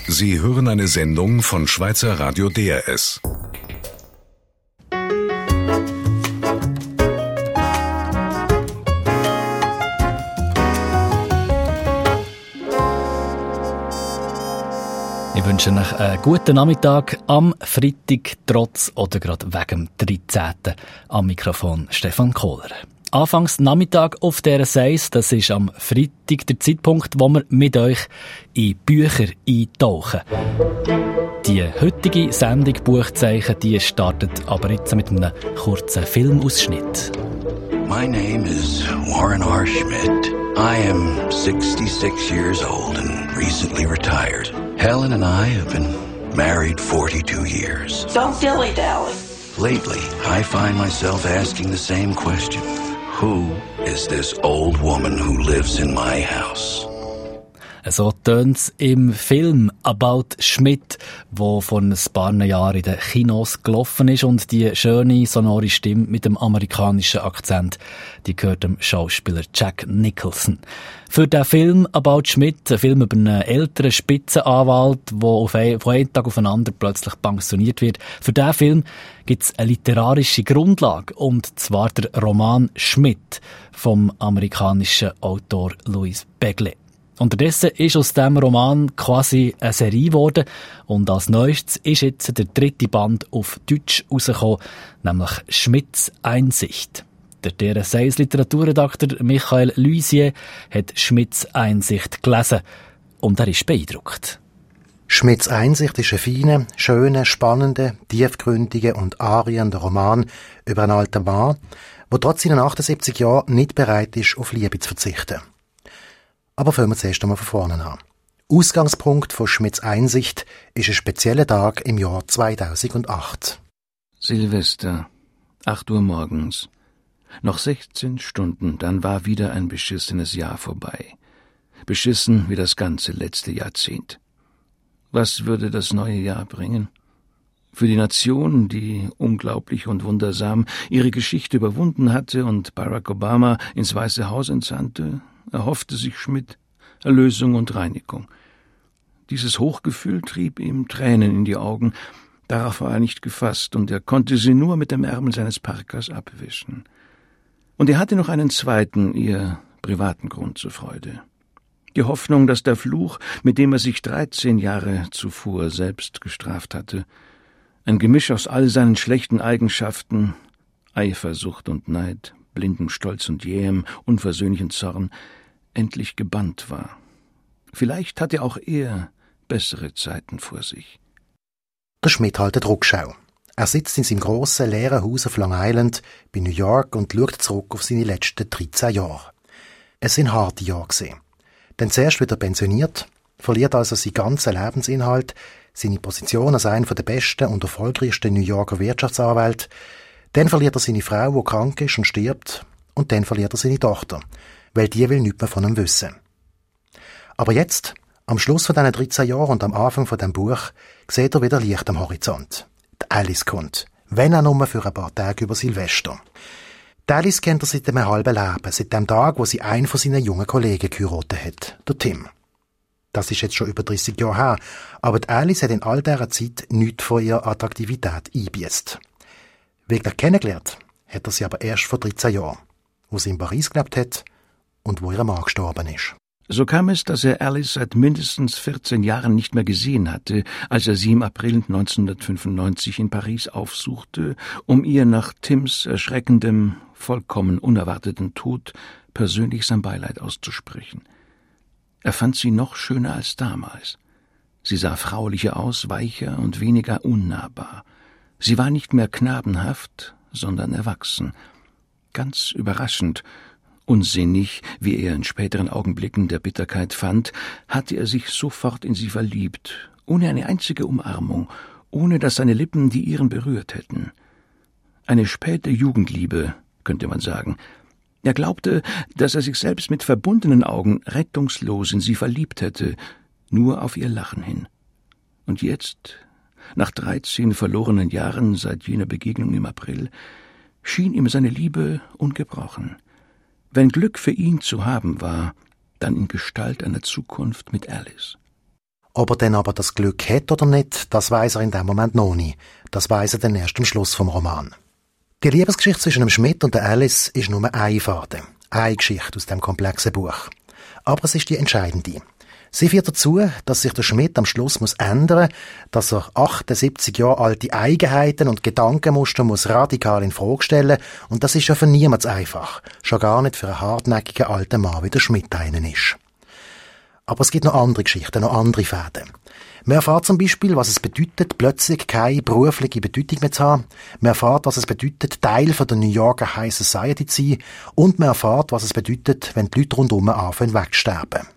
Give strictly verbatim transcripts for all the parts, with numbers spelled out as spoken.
Sie hören eine Sendung von Schweizer Radio D R S. Ich wünsche euch einen guten Nachmittag am Freitag, trotz oder gerade wegen dem dreizehnten Am Mikrofon Stefan Kohler. Anfangs Nachmittag auf dieser Seis, das ist am Freitag der Zeitpunkt, wo wir mit euch in Bücher eintauchen. Die heutige Sendung Buchzeichen, die startet aber jetzt mit einem kurzen Filmausschnitt. My name is Warren R. Schmidt. I am sixty-six years old and recently retired. Helen and I have been married forty-two years. Don't dilly-dally. Lately, I find myself asking the same question. Who is this old woman who lives in my house? So tönt's im Film About Schmidt, der vor ein paar Jahren in den Kinos gelaufen ist, und die schöne, sonore Stimme mit dem amerikanischen Akzent, die gehört dem Schauspieler Jack Nicholson. Für den Film About Schmidt, ein Film über einen älteren Spitzenanwalt, der ein, von einem Tag auf den anderen plötzlich pensioniert wird, für diesen Film gibt's eine literarische Grundlage, und zwar der Roman Schmidt vom amerikanischen Autor Louis Begley. Unterdessen ist aus diesem Roman quasi eine Serie geworden, und als Neuestes ist jetzt der dritte Band auf Deutsch rausgekommen, nämlich Schmidts Einsicht. Der D R S eins Literaturredakteur Michael Luisier hat Schmidts Einsicht gelesen, und er ist beeindruckt. Schmidts Einsicht ist ein feiner, schöner, spannender, tiefgründiger und anrührender Roman über einen alten Mann, der trotz seinen achtundsiebzig Jahren nicht bereit ist, auf Liebe zu verzichten. Aber fangen wir zuerst einmal von vorne an. Ausgangspunkt von Schmidts Einsicht ist ein spezieller Tag im Jahr zweitausendacht. Silvester, acht Uhr morgens. Noch sechzehn Stunden, dann war wieder ein beschissenes Jahr vorbei. Beschissen wie das ganze letzte Jahrzehnt. Was würde das neue Jahr bringen? Für die Nation, die unglaublich und wundersam ihre Geschichte überwunden hatte und Barack Obama ins Weiße Haus entsandte, erhoffte sich Schmidt Erlösung und Reinigung. Dieses Hochgefühl trieb ihm Tränen in die Augen. Darauf war er nicht gefasst, und er konnte sie nur mit dem Ärmel seines Parkas abwischen. Und er hatte noch einen zweiten, eher privaten Grund zur Freude. Die Hoffnung, dass der Fluch, mit dem er sich dreizehn Jahre zuvor selbst gestraft hatte, ein Gemisch aus all seinen schlechten Eigenschaften, Eifersucht und Neid, blindem Stolz und jähem, unversöhnlichen Zorn, endlich gebannt war. Vielleicht hatte auch er bessere Zeiten vor sich. Der Schmidt hält die Rückschau. Er sitzt in seinem grossen, leeren Haus auf Long Island bei New York und schaut zurück auf seine letzten dreizehn Jahre. Es sind harte Jahre gewesen. Dann zuerst wieder pensioniert, verliert also seinen ganzen Lebensinhalt, seine Position als einer der besten und erfolgreichsten New Yorker Wirtschaftsanwälte. Dann verliert er seine Frau, die krank ist und stirbt, und dann verliert er seine Tochter, weil die will nichts mehr von ihm wissen. Aber jetzt, am Schluss von diesen dreizehn Jahren und am Anfang von dem Buch, sieht er wieder Licht am Horizont. Die Alice kommt, wenn auch nur für ein paar Tage über Silvester. Die Alice kennt er seit einem halben Leben, seit dem Tag, wo sie einen von seinen jungen Kollegen geheiratet hat, der Tim. Das ist jetzt schon über dreißig Jahre her, aber die Alice hat in all dieser Zeit nichts von ihrer Attraktivität eingebüßt. Wirklich kennengelernt hat er sie aber erst vor dreizehn Jahren, wo sie in Paris gelebt hat und wo ihr Mann gestorben ist. So kam es, dass er Alice seit mindestens vierzehn Jahren nicht mehr gesehen hatte, als er sie im April neunzehnhundertfünfundneunzig in Paris aufsuchte, um ihr nach Tims erschreckendem, vollkommen unerwarteten Tod persönlich sein Beileid auszusprechen. Er fand sie noch schöner als damals. Sie sah fraulicher aus, weicher und weniger unnahbar. Sie war nicht mehr knabenhaft, sondern erwachsen. Ganz überraschend, unsinnig, wie er in späteren Augenblicken der Bitterkeit fand, hatte er sich sofort in sie verliebt, ohne eine einzige Umarmung, ohne dass seine Lippen die ihren berührt hätten. Eine späte Jugendliebe, könnte man sagen. Er glaubte, dass er sich selbst mit verbundenen Augen rettungslos in sie verliebt hätte, nur auf ihr Lachen hin. Und jetzt, nach dreizehn verlorenen Jahren seit jener Begegnung im April, schien ihm seine Liebe ungebrochen. Wenn Glück für ihn zu haben war, dann in Gestalt einer Zukunft mit Alice. Ob er dann aber das Glück hat oder nicht, das weiss er in dem Moment noch nicht. Das weiss er dann erst am Schluss vom Roman. Die Liebesgeschichte zwischen dem Schmidt und der Alice ist nur ein Faden, eine Geschichte aus dem komplexen Buch. Aber es ist die entscheidende. Sie führt dazu, dass sich der Schmidt am Schluss muss ändern, dass er achtundsiebzig Jahre alte Eigenheiten und Gedankenmuster muss radikal in Frage stellen, und das ist ja für niemals einfach, schon gar nicht für einen hartnäckigen alten Mann, wie der Schmidt einen ist. Aber es gibt noch andere Geschichten, noch andere Fäden. Man erfährt zum Beispiel, was es bedeutet, plötzlich keine berufliche Bedeutung mehr zu haben. Man erfährt, was es bedeutet, Teil von der New Yorker High Society zu sein. Und man erfährt, was es bedeutet, wenn die Leute rundherum anfangen wegzusterben.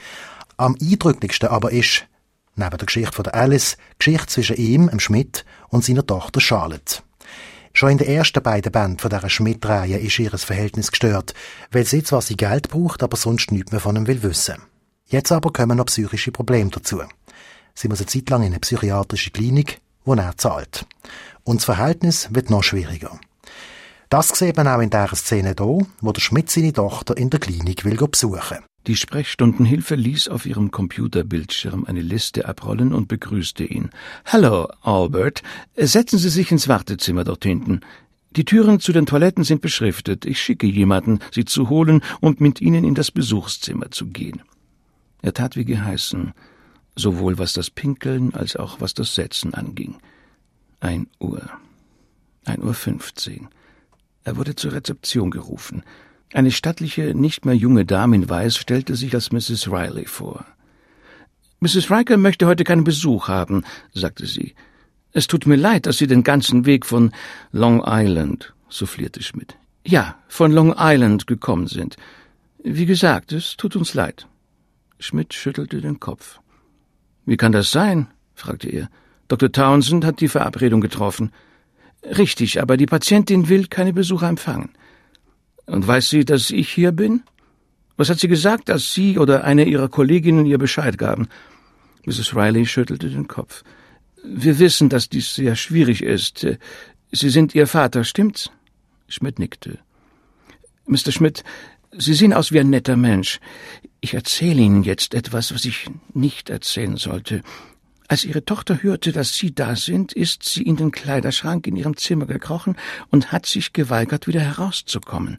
Am eindrücklichsten aber ist, neben der Geschichte von der Alice, die Geschichte zwischen ihm, dem Schmidt, und seiner Tochter Charlotte. Schon in den ersten beiden Bänden von dieser Schmidt-Reihe ist ihr Verhältnis gestört, weil sie zwar sein Geld braucht, aber sonst nichts mehr von ihm will wissen. Jetzt aber kommen noch psychische Probleme dazu. Sie muss eine Zeit lang in eine psychiatrische Klinik, wo er zahlt. Und das Verhältnis wird noch schwieriger. Das sieht man auch in dieser Szene hier, wo der Schmidt seine Tochter in der Klinik will besuchen. Die Sprechstundenhilfe ließ auf ihrem Computerbildschirm eine Liste abrollen und begrüßte ihn. »Hallo, Albert. Setzen Sie sich ins Wartezimmer dort hinten. Die Türen zu den Toiletten sind beschriftet. Ich schicke jemanden, Sie zu holen und mit Ihnen in das Besuchszimmer zu gehen.« Er tat wie geheißen, sowohl was das Pinkeln als auch was das Setzen anging. Ein Uhr. Ein Uhr fünfzehn. Er wurde zur Rezeption gerufen. Eine stattliche, nicht mehr junge Dame in Weiß stellte sich als Misses Riley vor. »Misses Riker möchte heute keinen Besuch haben«, sagte sie. »Es tut mir leid, dass Sie den ganzen Weg von Long Island«, soufflierte Schmidt. »Ja, von Long Island gekommen sind. Wie gesagt, es tut uns leid.« Schmidt schüttelte den Kopf. »Wie kann das sein?« fragte er. »Doktor Townsend hat die Verabredung getroffen.« »Richtig, aber die Patientin will keine Besucher empfangen.« »Und weiß sie, dass ich hier bin? Was hat sie gesagt, dass Sie oder eine Ihrer Kolleginnen ihr Bescheid gaben?« Misses Riley schüttelte den Kopf. »Wir wissen, dass dies sehr schwierig ist. Sie sind Ihr Vater, stimmt's?« Schmidt nickte. »Mister Schmidt, Sie sehen aus wie ein netter Mensch. Ich erzähle Ihnen jetzt etwas, was ich nicht erzählen sollte. Als Ihre Tochter hörte, dass Sie da sind, ist sie in den Kleiderschrank in ihrem Zimmer gekrochen und hat sich geweigert, wieder herauszukommen.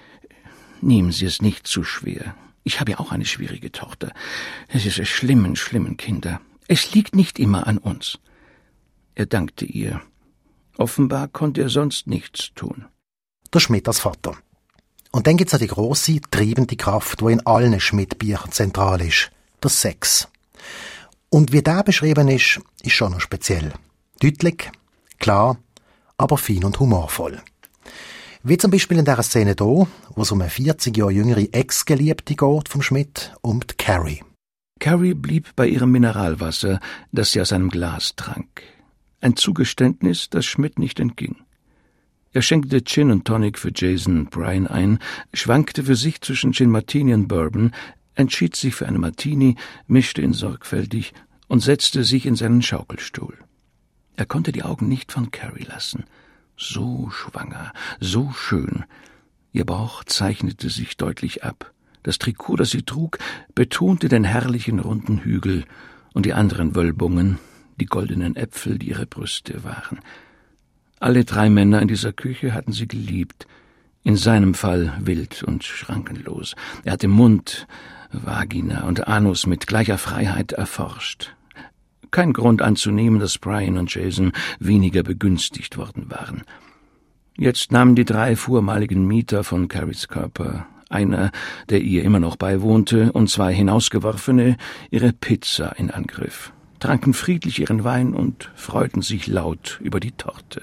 Nehmen Sie es nicht zu schwer. Ich habe ja auch eine schwierige Tochter. Diese schlimmen, schlimmen Kinder. Es liegt nicht immer an uns.« Er dankte ihr. Offenbar konnte er sonst nichts tun. Der Schmidt als Vater. Und dann gibt's noch die grosse, treibende Kraft, die in allen Schmidt-Büchern zentral ist. Der Sex. Und wie der beschrieben ist, ist schon noch speziell. Deutlich, klar, aber fein und humorvoll. Wie zum Beispiel in dieser Szene hier, wo es um eine vierzig Jahre jüngere Ex-Geliebte geht vom Schmidt, um die Carrie. Carrie blieb bei ihrem Mineralwasser, das sie aus einem Glas trank. Ein Zugeständnis, das Schmidt nicht entging. Er schenkte Gin und Tonic für Jason und Brian ein, schwankte für sich zwischen Gin Martini und Bourbon, entschied sich für eine Martini, mischte ihn sorgfältig und setzte sich in seinen Schaukelstuhl. Er konnte die Augen nicht von Carrie lassen. So schwanger, so schön. Ihr Bauch zeichnete sich deutlich ab. Das Trikot, das sie trug, betonte den herrlichen runden Hügel und die anderen Wölbungen, die goldenen Äpfel, die ihre Brüste waren. Alle drei Männer in dieser Küche hatten sie geliebt. In seinem Fall wild und schrankenlos. Er hatte Mund, Vagina und Anus mit gleicher Freiheit erforscht. Kein Grund anzunehmen, dass Brian und Jason weniger begünstigt worden waren. Jetzt nahmen die drei vormaligen Mieter von Carries Körper, einer, der ihr immer noch beiwohnte, und zwei Hinausgeworfene, ihre Pizza in Angriff, tranken friedlich ihren Wein und freuten sich laut über die Torte.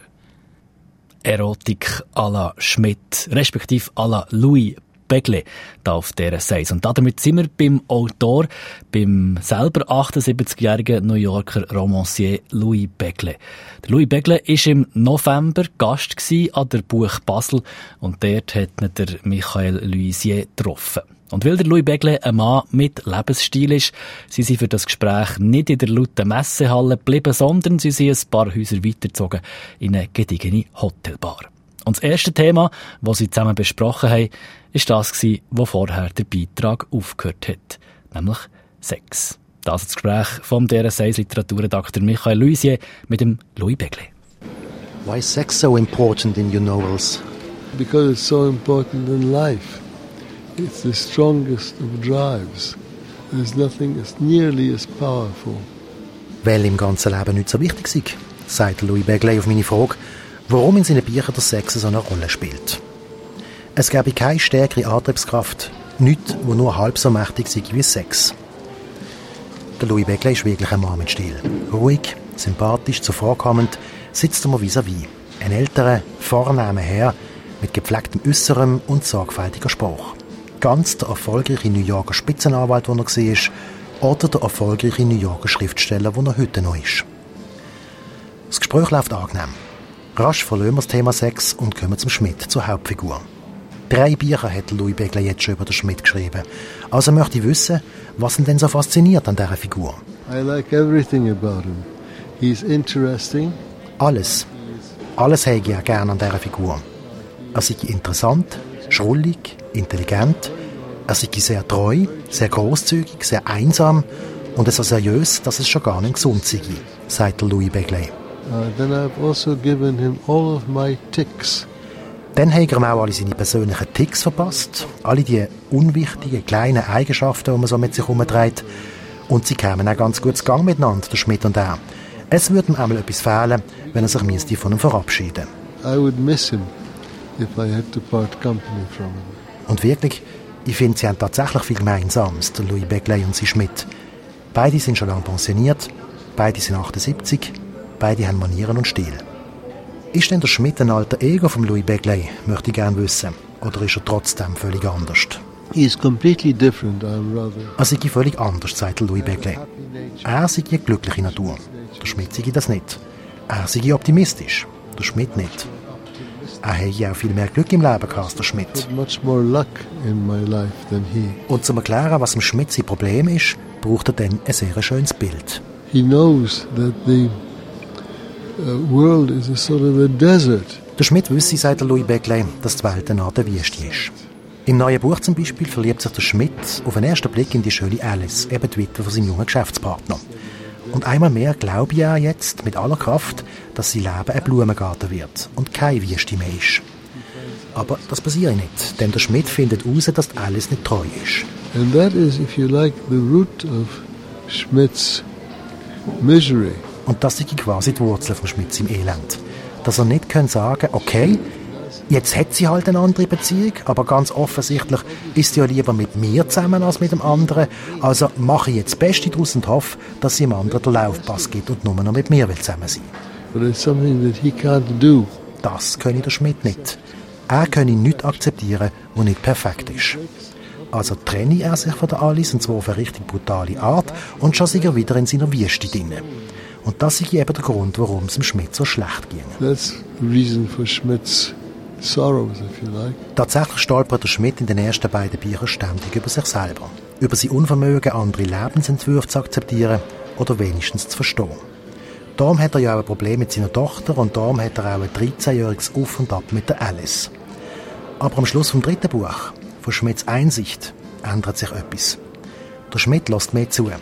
Erotik à la Schmidt, respektive à la Louis Begley, da auf dieser Seite. Und damit sind wir beim Autor, beim selber achtundsiebzigjährigen New Yorker Romancier Louis Begley. Der Louis Begley war im November Gast an der Buch Basel und dort hat ihn der Michael Luisier getroffen. Und weil der Louis Begley ein Mann mit Lebensstil ist, sind sie für das Gespräch nicht in der lauten Messehalle geblieben, sondern sie sind ein paar Häuser weitergezogen in eine gediegene Hotelbar. Und das erste Thema, das sie zusammen besprochen haben, war das, wo vorher der Beitrag aufgehört hat, nämlich Sex. Das ist das Gespräch vom D R S eins Literaturredakteur Michael Luisier mit dem Louis Begley. Why is sex so important in your novels? Because it's so important in life. It's the strongest of drives. There's nothing as nearly as powerful. Weil im ganzen Leben nicht so wichtig sei, sagt Louis Begley auf meine Frage, warum in seinen Büchern der Sex so eine Rolle spielt. Es gäbe keine stärkere Antriebskraft, nichts, wo nur halb so mächtig sei wie Sex. Der Louis Begley ist wirklich ein Mann mit Stil. Ruhig, sympathisch, zuvorkommend, sitzt er mir vis-à-vis. Ein älterer, vornehmer Herr mit gepflegtem Äußerem und sorgfältiger Spruch. Ganz der erfolgreiche New Yorker Spitzenanwalt, den er war, oder der erfolgreiche New Yorker Schriftsteller, den er heute noch ist. Das Gespräch läuft angenehm. Rasch verlassen wir das Thema Sex und kommen zum Schmidt, zur Hauptfigur. Drei Bücher hat Louis Begley jetzt schon über den Schmidt geschrieben. Also möchte ich wissen, was ihn denn so fasziniert an dieser Figur. I like everything about him. He's interesting. Alles. Alles habe ich auch gerne an dieser Figur. Er sei interessant, schrullig, intelligent. Er sei sehr treu, sehr grosszügig, sehr einsam und so seriös, dass es schon gar nicht gesund sei, sagt Louis Begley. Uh, then I've also given him all of my tics. Dann hat er ihm auch alle seine persönlichen Ticks verpasst, alle die unwichtigen, kleinen Eigenschaften, die man so mit sich herumträgt. Und sie kämen auch ganz gut zu Gang miteinander, der Schmidt und er. Es würde ihm einmal etwas fehlen, wenn er sich müsste von ihm verabschieden. I would miss him if I had to part company from him. Und wirklich, ich finde, sie haben tatsächlich viel Gemeinsames, der Louis Begley und sie Schmidt. Beide sind schon lange pensioniert, beide sind achtundsiebzig, beide haben Manieren und Stil. Ist denn der Schmidt ein alter Ego von Louis Begley, möchte ich gerne wissen. Oder ist er trotzdem völlig anders? He's completely different, I'm rather. Er sei völlig anders, sagt Louis Begley. Er sei eine glückliche Natur. Der Schmidt sei das nicht. Er sei optimistisch. Der Schmidt nicht. Er hätte auch viel mehr Glück im Leben gehabt als der Schmidt. Much more luck in my life than he. Und zum Erklären, was dem Schmidt sein Problem ist, braucht er dann ein sehr schönes Bild. He knows that the uh, world is a sort of a desert. Der Schmidt wüsste, sagt der Louis Begley, dass die Welt eine Art Wüste ist. Im neuen Buch zum Beispiel verliebt sich der Schmidt auf den ersten Blick in die schöne Alice, eben die Witwe von seinem jungen Geschäftspartner. Und einmal mehr glaube ich auch jetzt mit aller Kraft, dass sein Leben ein Blumengarten wird und keine Wüste mehr ist. Aber das passiert nicht, denn der Schmidt findet heraus, dass die Alice nicht treu ist. And that is, if you like, the root of Schmidt's misery. Und das ist quasi die Wurzel von Schmidt im Elend. Dass er nicht können sagen, okay, jetzt hat sie halt eine andere Beziehung, aber ganz offensichtlich ist sie ja lieber mit mir zusammen als mit dem anderen. Also mache ich jetzt das Beste daraus und hoffe, dass sie dem anderen den Laufpass gibt und nur noch mit mir will zusammen sein. But it's something that he can't do. Das könne der Schmidt nicht. Er könne nichts akzeptieren, was nicht perfekt ist. Also trenne er sich von der Alice, und zwar auf eine richtig brutale Art, und schon sei er wieder in seiner Wüste drin. Und das ist eben der Grund, warum es dem Schmidt so schlecht ging. That's the reason for Schmidt's sorrows, if you like. Tatsächlich stolpert der Schmidt in den ersten beiden Büchern ständig über sich selber. Über sein Unvermögen, andere Lebensentwürfe zu akzeptieren oder wenigstens zu verstehen. Darum hat er ja auch ein Problem mit seiner Tochter und darum hat er auch ein dreizehnjähriges Auf und Ab mit der Alice. Aber am Schluss vom dritten Buch, von Schmidts Einsicht, ändert sich etwas. Der Schmidt lässt mehr zu.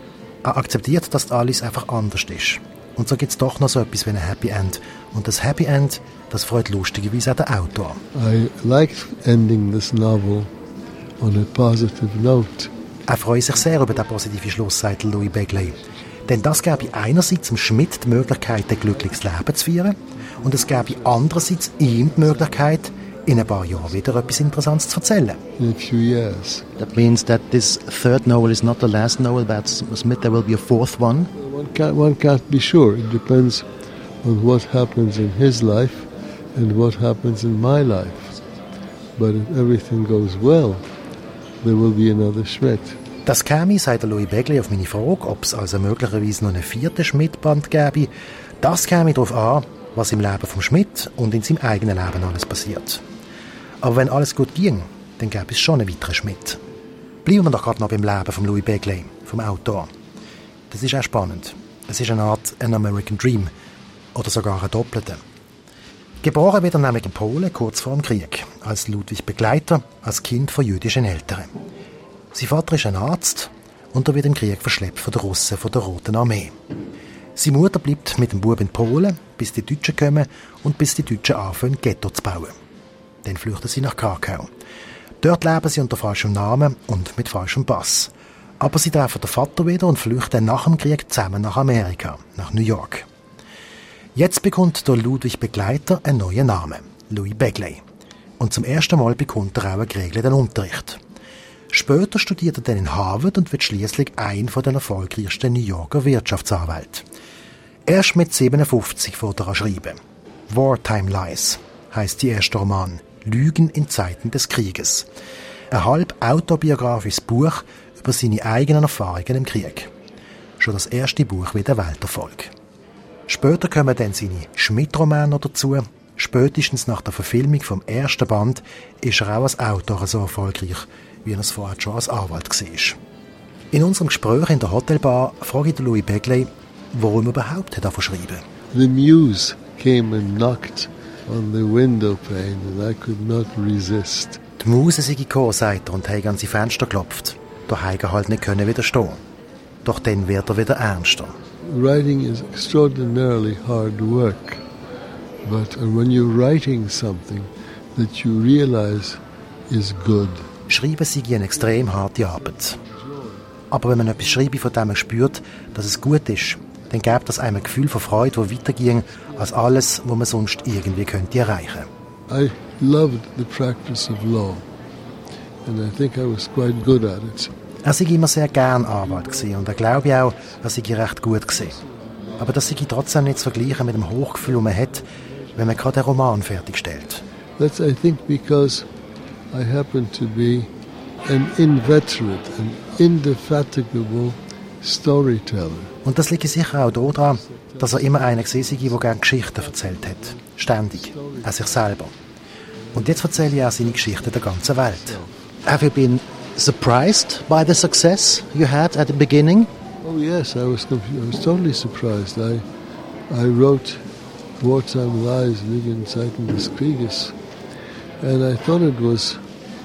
Er akzeptiert, dass Alice einfach anders ist. Und so gibt es doch noch so etwas wie ein Happy End. Und das Happy End, das freut lustigerweise auch der Autor. I liked ending this novel on a positive note. Er freut sich sehr über den positiven Schluss, sagt Louis Begley. Denn das gäbe einerseits dem Schmidt die Möglichkeit, ein glückliches Leben zu führen, und es gäbe andererseits ihm die Möglichkeit, in ein paar Jahren wieder etwas Interessantes zu erzählen. In a few years. That means that this third novel is not the last novel about Smith. There will be a fourth one. One can't, one can't be sure. It depends on what happens in his life and what happens in my life. But if everything goes well, there will be another Schmidt. Das käme, sagt Louis Begley auf meine Frage, ob es also möglicherweise noch einen vierten Schmidt-Band gäbe. Das käme darauf an, was im Leben vom Schmidt und in seinem eigenen Leben alles passiert. Aber wenn alles gut ging, dann gäbe es schon einen weiteren Schmidt. Bleiben wir doch gerade noch beim Leben von Louis Begley, vom Autor. Das ist auch spannend. Es ist eine Art An American Dream oder sogar ein Doppelter. Geboren wird er nämlich in Polen kurz vor dem Krieg, als Ludwig Begleiter, als Kind von jüdischen Eltern. Sein Vater ist ein Arzt und er wird im Krieg verschleppt von den Russen von der Roten Armee. Seine Mutter bleibt mit dem Bub in Polen, bis die Deutschen kommen und bis die Deutschen anfangen, Ghetto zu bauen. Dann flüchten sie nach Krakau. Dort leben sie unter falschem Namen und mit falschem Pass. Aber sie treffen den Vater wieder und flüchten nach dem Krieg zusammen nach Amerika, nach New York. Jetzt bekommt der Ludwig Begleiter einen neuen Namen, Louis Begley. Und zum ersten Mal bekommt er auch einen geregelten Unterricht. Später studiert er dann in Harvard und wird schließlich ein von den erfolgreichsten New Yorker Wirtschaftsanwälten. Erst mit siebenundfünfzig fängt er an schreiben. Wartime Lies heisst die erste Roman, Lügen in Zeiten des Krieges. Ein halb autobiografisches Buch über seine eigenen Erfahrungen im Krieg. Schon das erste Buch wird ein Welterfolg. Später kommen dann seine Schmidt-Romane dazu. Spätestens nach der Verfilmung vom ersten Band ist er auch als Autor so erfolgreich, wie er es vorher schon als Anwalt war. In unserem Gespräch in der Hotelbar frage ich Louis Begley, warum er überhaupt hat schreiben. The muse came and knocked on the window pane and I could not resist. Die Muse sei gekommen, sagt er, und habe an sein Fenster geklopft. Da habe er halt nicht können widerstehen. Doch dann wird er wieder ernster. Writing is extraordinarily hard work. But when you're writing something that you realize is good. Schreiben sei eine extrem harte Arbeit. Aber wenn man etwas schreibt, von dem man spürt, dass es gut ist, dann gibt das einem ein Gefühl von Freude, das weiterging als alles, was man sonst irgendwie könnte erreichen. I loved the practice of law. And I think I was quite good at it. Er sei immer sehr gern Anwalt gewesen und er glaube auch, er sei recht gut gewesen. Aber das sei trotzdem nicht zu vergleichen mit dem Hochgefühl, das man hat, wenn man gerade einen Roman fertigstellt. That's, I think, because I happen to be an inveterate, an indefatigable storyteller. Und das liegt sicher auch daran, dass er immer einer gewesen sei, der gerne Geschichten erzählt hat. Ständig. An sich selber. Und jetzt erzähle ich auch seine Geschichten der ganzen Welt. Have you been surprised by the success you had at the beginning? Oh yes, I was I was totally surprised. I I wrote Wartime Lies, Lügen in Zeiten des Krieges, and I thought it was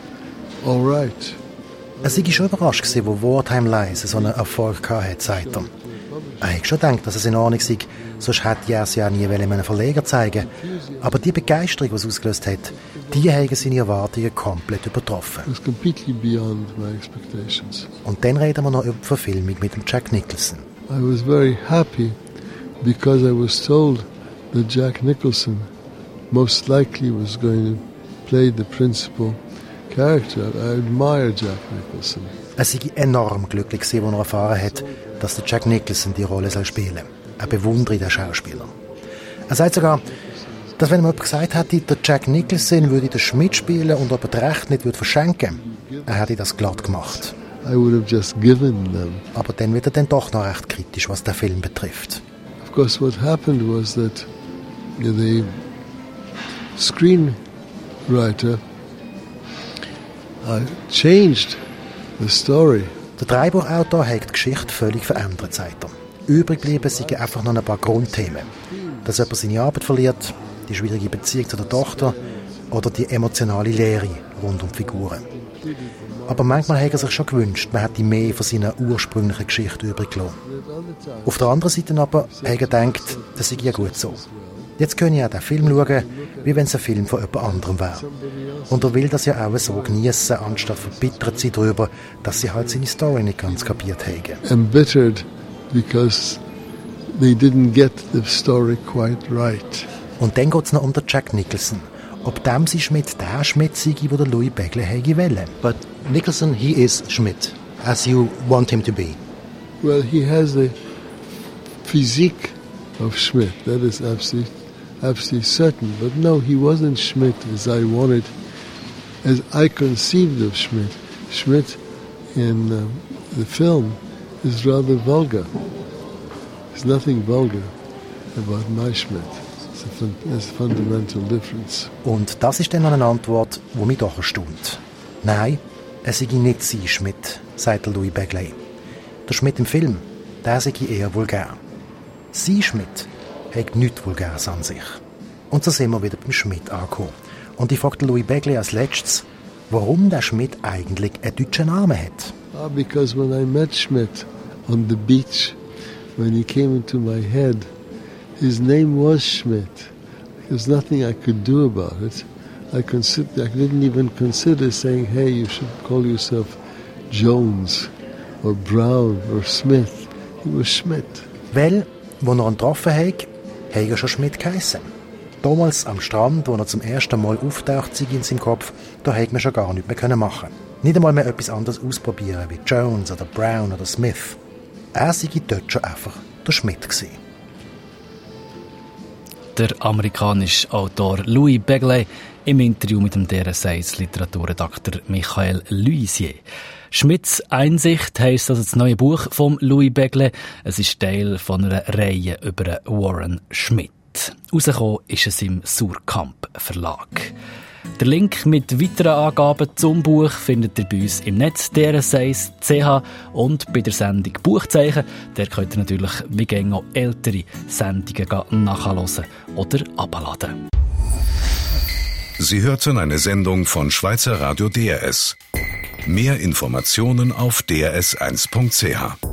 all right. Er sei schon überrascht gewesen, wo Wartime Lies so einen Erfolg hatte, sagt er. Er hätte schon gedacht, dass es in Ordnung sei, sonst hätte er es ja nie einem Verleger zeigen. Aber die Begeisterung, die es ausgelöst hat, die haben seine Erwartungen komplett übertroffen. It was completely beyond my expectations. Und dann reden wir noch über die Verfilmung mit dem Jack Nicholson. I was very happy because I was told that Jack Nicholson most likely was going to play the principal character. I admire Jack Nicholson. Er sei enorm glücklich gewesen, als er erfahren hat, dass der Jack Nicholson die Rolle soll spielen. Er bewundere den Schauspieler. Er sagt sogar, dass wenn man gesagt hätte, der Jack Nicholson würde den Schmidt spielen und ob er das Recht nicht würde verschenken, er hätte das glatt gemacht. I would have just given them. Aber dann wird er dann doch noch recht kritisch, was den Film betrifft. Of course, what happened was that the screenwriter uh, changed the story. Der Drehbuchautor hat die Geschichte völlig verändert, sagt er. Übrig geblieben sind einfach noch ein paar Grundthemen. Dass jemand seine Arbeit verliert, die schwierige Beziehung zu der Tochter oder die emotionale Leere rund um die Figuren. Aber manchmal hat er sich schon gewünscht, man hätte mehr von seiner ursprünglichen Geschichte übrig gelassen. Auf der anderen Seite aber hat er gedacht, das sei ja gut so. Jetzt können ich auch den Film schauen, wie wenn es ein Film von jemand anderem wäre. Und er will das ja auch so geniessen, anstatt verbittert zu sein darüber, dass sie halt seine Story nicht ganz kapiert haben. Embittered because they didn't get the story quite right. Und dann geht es noch um den Jack Nicholson. Ob dem sie Schmidt der Schmidt sei, wo der Louis Begley hätte wollen. But Nicholson, he is Schmidt, as you want him to be. Well, he has the physique of Schmidt. That is absolutely, absolutely certain. But no, he wasn't Schmidt as I wanted, as I conceived of Schmidt. Schmidt in uh, the film is rather vulgar. There's nothing vulgar about my Schmidt. There's a fundamental difference. Und das ist dann eine Antwort, die mich doch erstaunt. Nein, es sei nicht sein Schmidt, sagt der Louis Begley. Der Schmidt im Film, der sei eher vulgär. Sein Schmidt hat nichts Vulgäres an sich. Und so sind wir wieder beim Schmidt angekommen. Und ich fragte Louis Begley als letztes, warum der Schmidt eigentlich einen deutschen Namen hat. Ah, because when I met Schmidt on the beach, when he came into my head, his name was Schmidt. There's nothing I could do about it. I, consider, I didn't even consider saying, hey, you should call yourself Jones or Brown or Smith. He was Schmidt. Weil, als er ihn getroffen hat, hat er schon Schmidt geheissen. Damals am Strand, wo er zum ersten Mal auftaucht sei in seinem Kopf, da hätte man schon gar nichts mehr machen können. Nicht einmal mehr etwas anderes ausprobieren, wie Jones oder Brown oder Smith. Er sei dort schon einfach der Schmidt gewesen. Der amerikanische Autor Louis Begley im Interview mit dem D R S eins Literaturredakteur Michael Luisier. Schmidts Einsicht heisst also das neue Buch von Louis Begley. Es ist Teil von einer Reihe über Warren Schmidt. Rausgekommen ist es im Surkamp Verlag. Der Link mit weiteren Angaben zum Buch findet ihr bei uns im Netz D R S eins Punkt C H und bei der Sendung Buchzeichen. Der könnt ihr natürlich wie gängig auch ältere Sendungen nachhören oder abladen. Sie hörten eine Sendung von Schweizer Radio D R S. Mehr Informationen auf d r s eins punkt c h.